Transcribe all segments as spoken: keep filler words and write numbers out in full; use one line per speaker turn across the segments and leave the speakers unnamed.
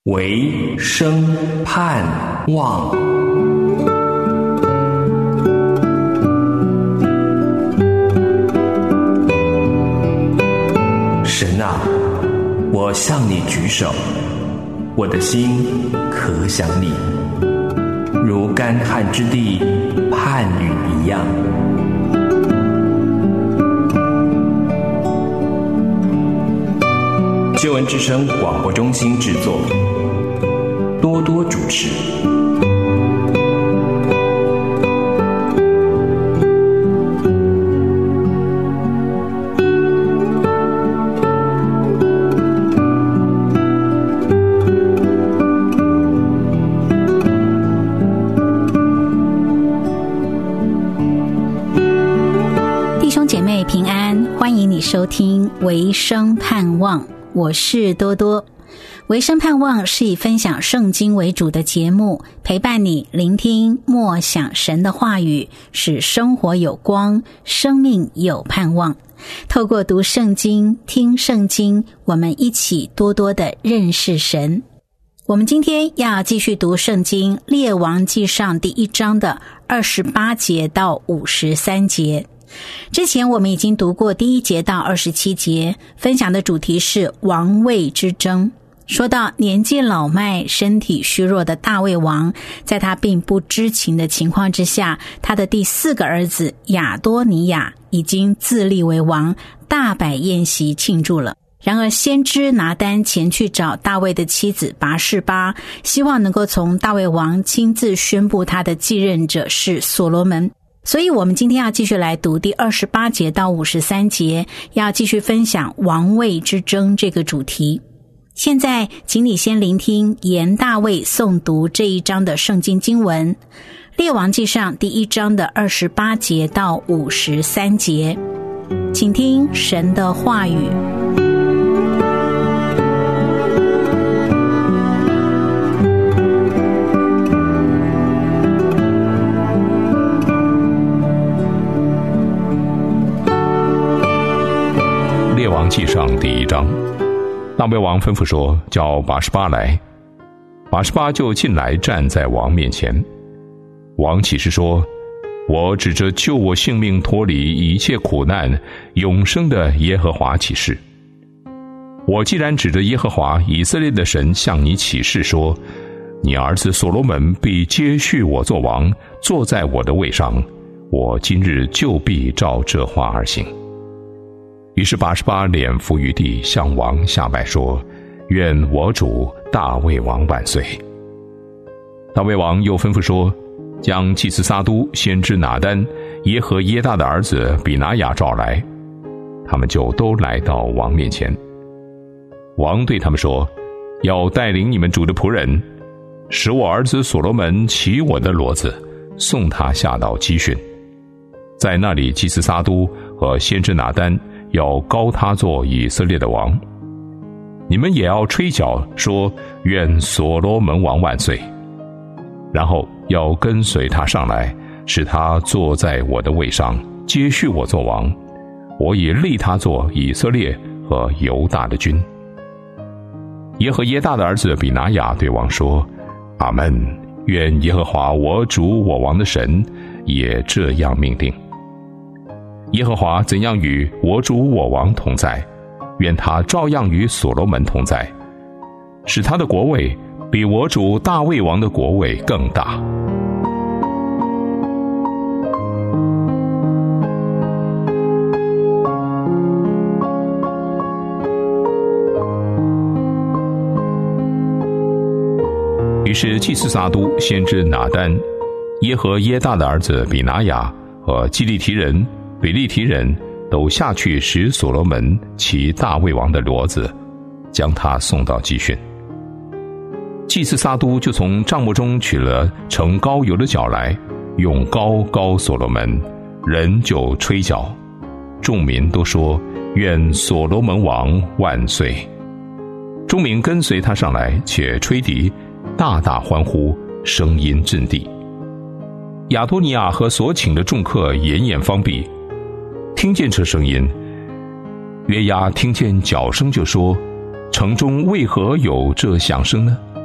唯生盼望。神啊，我向你举手，我的心可想你，如干旱之地盼雨一样。救恩之声广播中心制作，多多主持。
弟兄姐妹平安，欢迎你收听唯生盼望，我是多多。唯生盼望是以分享圣经为主的节目，陪伴你聆听默想神的话语，使生活有光，生命有盼望。透过读圣经、听圣经，我们一起多多的认识神。我们今天要继续读圣经列王纪上第一章的二十八节到五十三节。之前我们已经读过第一节到二十七节，分享的主题是王位之争。说到年纪老迈、身体虚弱的大卫王，在他并不知情的情况之下，他的第四个儿子亚多尼亚已经自立为王，大摆宴席庆祝了。然而先知拿单前去找大卫的妻子拔示巴，希望能够从大卫王亲自宣布他的继任者是所罗门。所以我们今天要继续来读第二十八节到五十三节，要继续分享王位之争这个主题。现在请你先聆听严大卫诵读这一章的圣经经文，列王纪上第一章的二十八节到五十三节，请听神的话语。
列王纪上第一章，大卫王吩咐说，叫拔示巴来。拔示巴就进来站在王面前。王起誓说，我指着救我性命脱离一切苦难永生的耶和华起誓，我既然指着耶和华以色列的神向你起誓说，你儿子所罗门必接续我做王，坐在我的位上，我今日就必照这话而行。于是拔示巴脸伏于地，向王下拜说，愿我主大卫王万岁。大卫王又吩咐说，将祭司撒都、先知拿单、耶和耶大的儿子比拿雅召来，他们就都来到王面前。王对他们说，要带领你们主的仆人，使我儿子所罗门骑我的骡子，送他下到基训，在那里祭司撒都和先知拿单要膏他做以色列的王，你们也要吹角说，愿所罗门王万岁。然后要跟随他上来，使他坐在我的位上，接续我做王，我已立他做以色列和犹大的君。耶和耶大的儿子比拿雅对王说，阿们，愿耶和华我主我王的神也这样命定。耶和华怎样与我主我王同在，愿他照样与所罗门同在，使他的国位比我主大卫王的国位更大。于是祭司撒都、先知拿单、耶和耶大的儿子比拿雅和基利提人、比利提人都下去，使所罗门骑大卫王的骡子，将他送到基训。祭司撒都就从帐幕中取了盛膏油的角来，用膏膏所罗门，人就吹角，众民都说，愿所罗门王万岁。众民跟随他上来，且吹笛，大大欢呼，声音震地。亚多尼亚和所请的众客掩眼方避，听见这声音，约押听见脚声就说，城中为何有这响声呢？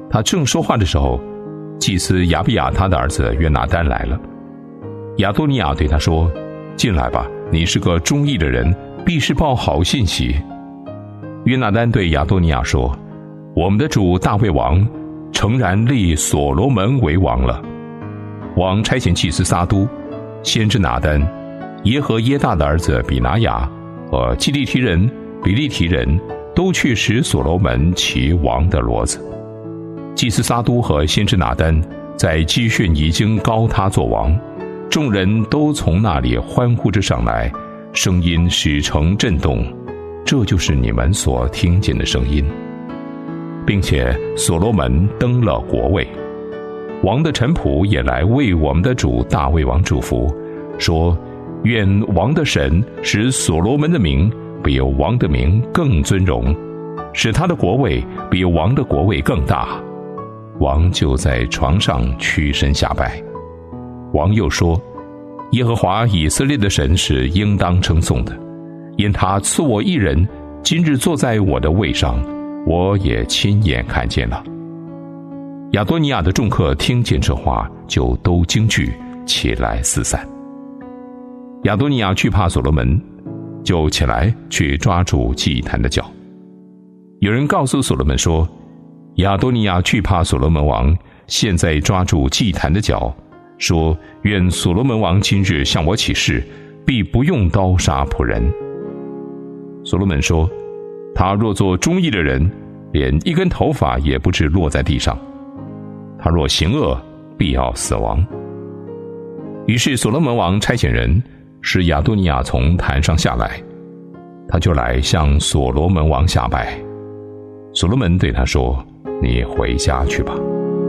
他正说话的时候，祭司亚比亚他的儿子约拿单来了。亚多尼亚对他说：进来吧，你是个忠义的人，必是报好信息。约拿单对亚多尼亚说：我们的主大卫王诚然立所罗门为王了。王差遣祭司撒都、先知拿单、耶和耶大的儿子比拿雅和基利提人、比利提人都去使所罗门骑王的骡子。祭司撒都和先知拿单在基训已经膏他做王，众人都从那里欢呼着上来，声音使城震动，这就是你们所听见的声音。并且所罗门登了国位，王的臣仆也来为我们的主大卫王祝福，说：愿王的神使所罗门的名比王的名更尊荣，使他的国位比王的国位更大。王就在床上屈身下拜。王又说：耶和华以色列的神是应当称颂的，因他赐我一人，今日坐在我的位上，我也亲眼看见了。亚多尼亚的众客听见这话，就都惊惧，起来四散。亚多尼亚惧怕所罗门，就起来去抓住祭坛的脚。有人告诉所罗门说：亚多尼亚惧怕所罗门王，现在抓住祭坛的脚，说：愿所罗门王今日向我起誓，必不用刀杀仆人。所罗门说：他若做忠义的人，连一根头发也不至落在地上；他若行恶，必要死亡。于是所罗门王差遣人使亚多尼亚从坛上下来，他就来向所罗门王下拜。所罗门对他说：你回家去吧。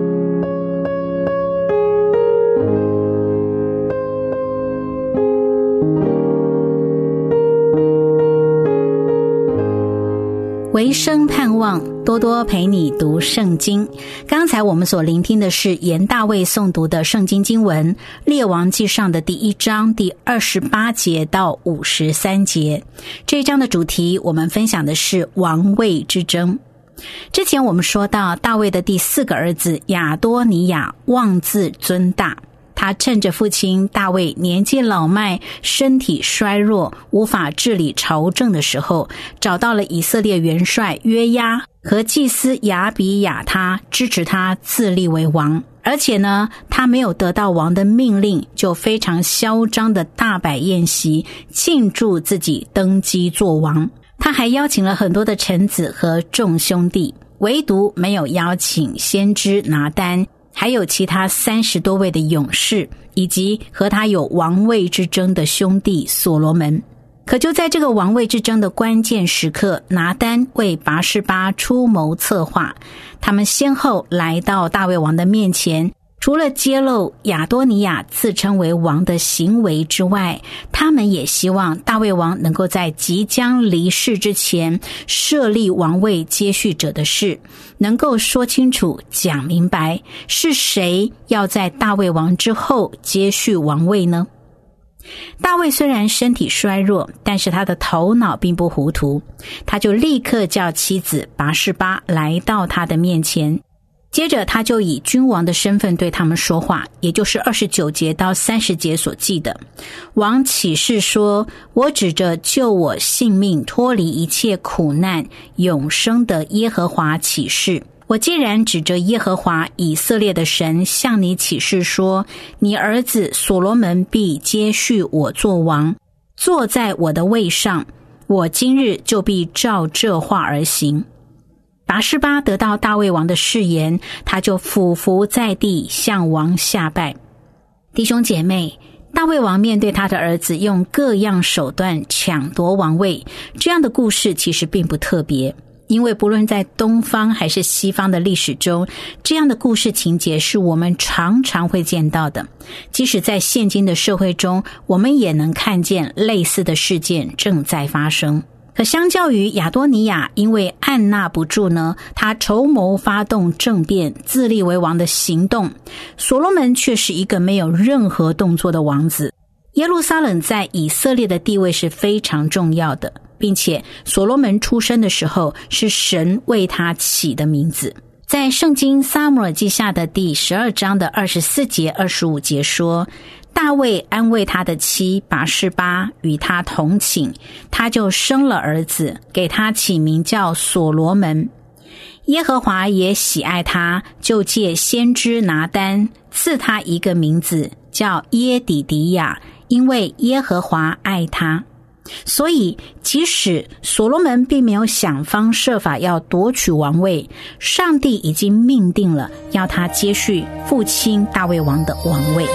唯生盼望，多多陪你读圣经。刚才我们所聆听的是严大卫诵读的圣经经文，列王纪上的第一章第二十八节到五十三节。这一章的主题我们分享的是王位之争。之前我们说到大卫的第四个儿子亚多尼亚妄自尊大，他趁着父亲大卫年纪老迈，身体衰弱，无法治理朝政的时候，找到了以色列元帅约押和祭司亚比亚他，支持他自立为王。而且呢，他没有得到王的命令，就非常嚣张的大摆宴席，庆祝自己登基做王。他还邀请了很多的臣子和众兄弟，唯独没有邀请先知拿单，还有其他三十多位的勇士，以及和他有王位之争的兄弟所罗门。可就在这个王位之争的关键时刻，拿单为拔示巴出谋策划，他们先后来到大卫王的面前，除了揭露亚多尼亚自称为王的行为之外，他们也希望大卫王能够在即将离世之前设立王位接续者的事，能够说清楚讲明白，是谁要在大卫王之后接续王位呢？大卫虽然身体衰弱，但是他的头脑并不糊涂，他就立刻叫妻子拔示巴来到他的面前，接着他就以君王的身份对他们说话，也就是二十九节到三十节所记的。王起誓说：我指着救我性命脱离一切苦难永生的耶和华起誓，我既然指着耶和华以色列的神向你起誓说，你儿子所罗门必接续我做王，坐在我的位上，我今日就必照这话而行。拔示巴得到大卫王的誓言，他就俯伏在地向王下拜。弟兄姐妹，大卫王面对他的儿子用各样手段抢夺王位，这样的故事其实并不特别，因为不论在东方还是西方的历史中，这样的故事情节是我们常常会见到的。即使在现今的社会中，我们也能看见类似的事件正在发生。可相较于亚多尼亚因为按捺不住呢，他筹谋发动政变自立为王的行动，所罗门却是一个没有任何动作的王子。耶路撒冷在以色列的地位是非常重要的，并且所罗门出生的时候是神为他起的名字。 在圣经撒母耳记下的第十二章的二十四节、二十五节说，大卫安慰他的妻拔示巴，与他同寝，他就生了儿子，给他起名叫所罗门。耶和华也喜爱他，就借先知拿单赐他一个名字，叫耶底迪亚，因为耶和华爱他。所以即使所罗门并没有想方设法要夺取王位，上帝已经命定了要他接续父亲大卫王的王位。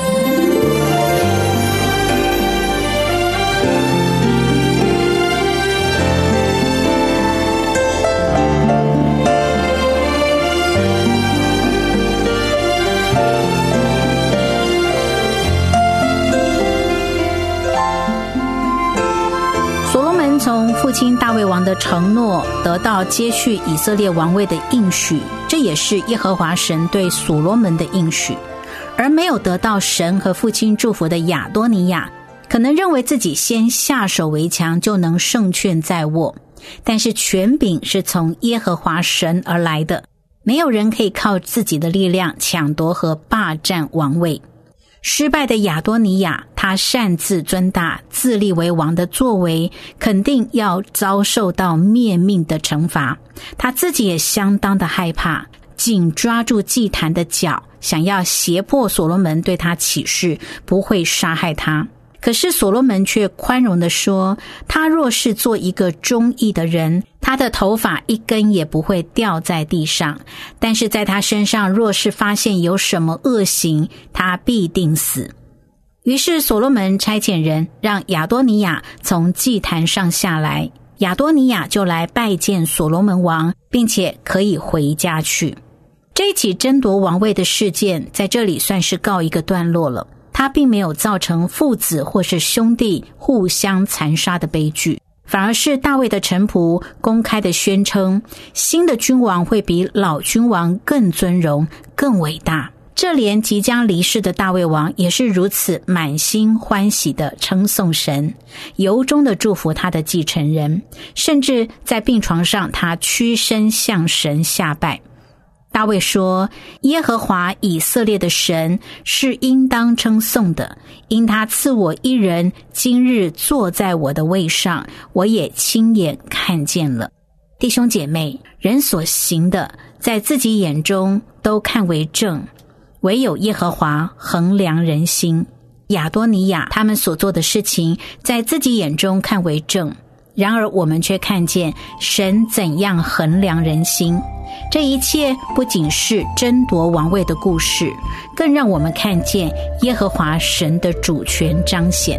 从父亲大卫王的承诺得到接续以色列王位的应许，这也是耶和华神对所罗门的应许。而没有得到神和父亲祝福的亚多尼亚，可能认为自己先下手为强就能胜券在握，但是权柄是从耶和华神而来的，没有人可以靠自己的力量抢夺和霸占王位。失败的亚多尼亚，他擅自尊大、自立为王的作为，肯定要遭受到灭命的惩罚。他自己也相当的害怕，紧抓住祭坛的脚，想要胁迫所罗门对他起誓，不会杀害他。可是所罗门却宽容地说，他若是做一个忠义的人，他的头发一根也不会掉在地上，但是在他身上若是发现有什么恶行，他必定死。于是所罗门差遣人让亚多尼亚从祭坛上下来，亚多尼亚就来拜见所罗门王，并且可以回家去。这一起争夺王位的事件在这里算是告一个段落了，他并没有造成父子或是兄弟互相残杀的悲剧，反而是大卫的臣仆公开的宣称，新的君王会比老君王更尊荣、更伟大。这连即将离世的大卫王也是如此满心欢喜地称颂神，由衷地祝福他的继承人，甚至在病床上他屈身向神下拜。大卫说，耶和华以色列的神是应当称颂的，因他赐我一人今日坐在我的位上，我也亲眼看见了。弟兄姐妹，人所行的在自己眼中都看为正，唯有耶和华衡量人心。亚多尼亚他们所做的事情在自己眼中看为正，然而我们却看见神怎样衡量人心。这一切不仅是争夺王位的故事，更让我们看见耶和华神的主权彰显。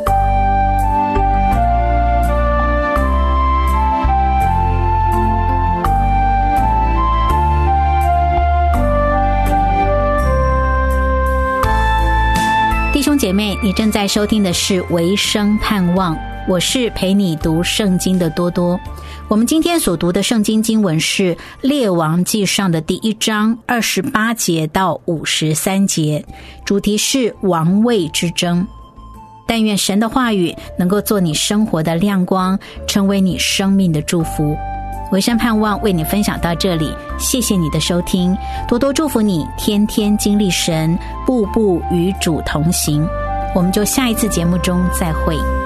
弟兄姐妹，你正在收听的是维生盼望，我是陪你读圣经的多多。我们今天所读的圣经经文是列王记上的第一章二十八节到五十三节，主题是王位之争。但愿神的话语能够做你生活的亮光，成为你生命的祝福。维生盼望为你分享到这里，谢谢你的收听，多多祝福你天天经历神，步步与主同行。我们就下一次节目中再会。